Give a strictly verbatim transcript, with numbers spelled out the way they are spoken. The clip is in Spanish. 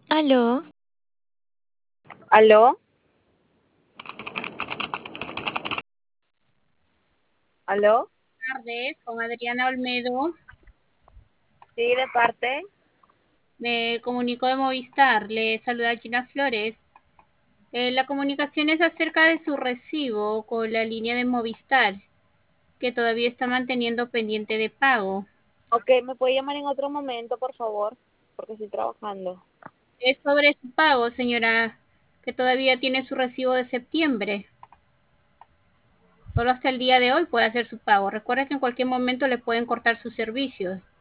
Aló, ¿Aló? ¿Aló? Tardes, con Adriana Olmedo. Sí, de parte. Me comunico de Movistar. Le saluda Gina Flores. Eh, la comunicación es acerca de su recibo con la línea de Movistar, que todavía está manteniendo pendiente de pago. Ok, ¿me puede llamar en otro momento, por favor? Porque estoy trabajando. Es sobre su pago, señora, que todavía tiene su recibo de septiembre. Solo hasta el día de hoy puede hacer su pago. Recuerde que en cualquier momento le pueden cortar sus servicios.